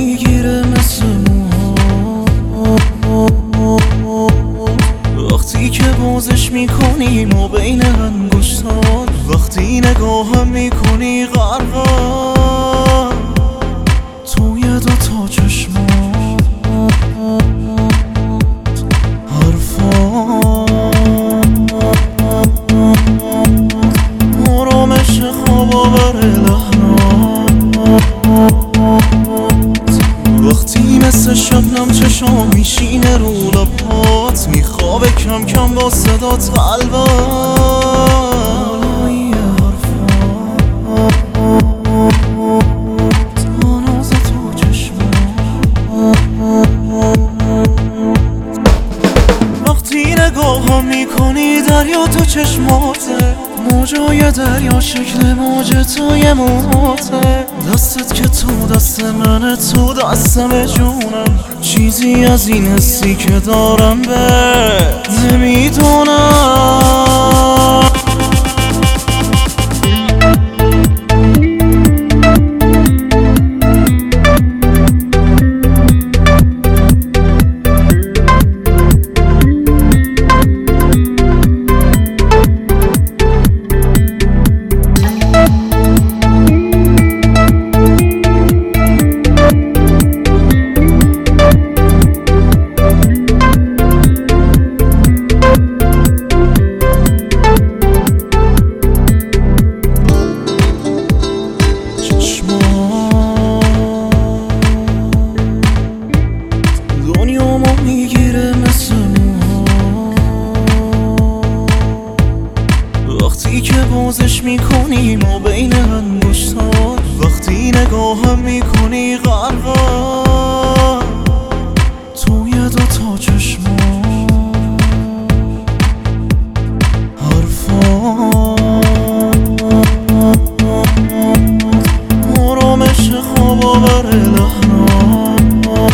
میگیره مثل موها وقتی که بازش میکنیم و بین انگشتات، وقتی نگاهم میکنی غرقم توی دوتا چشمات، آرامش خواب آور لحنات، وقتی مثل شبنم چشام میشینه رو لبات، میخوابه کم کم با صدات قلبم. وقتی نگاهم میکنی دریا تو چشماته، موجای دریا شکل موج توی موهاته، دستت که تو دست منه تو دستم جونم، چیزی از این حسی که دارم به نمیدونم. دنیامو میگیره مثل موها وقتی که بازش میکنیم و بین انگشتات، وقتی نگاهم میکنی غرقم توی دوتا چشمات، آرامش خواب آور لحنات،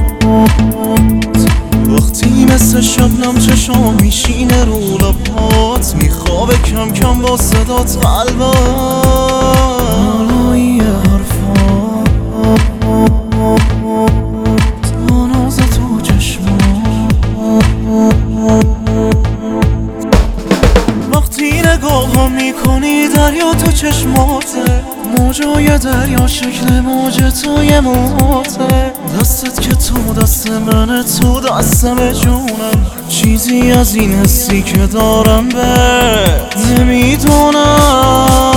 وقتی مثل شبنم چشام میشینه رو لبات، میخوابه کم کم با صدات قلبم. بالای حرفات، ناز تو چشمات، وقتی نگاهم میکنی دریا تو چشماته، موجای دریا شکل موج توی موهاته، دستت که تو دست منه تو دستم جونم، چیزی از این حسی که دارم به نمیدونم.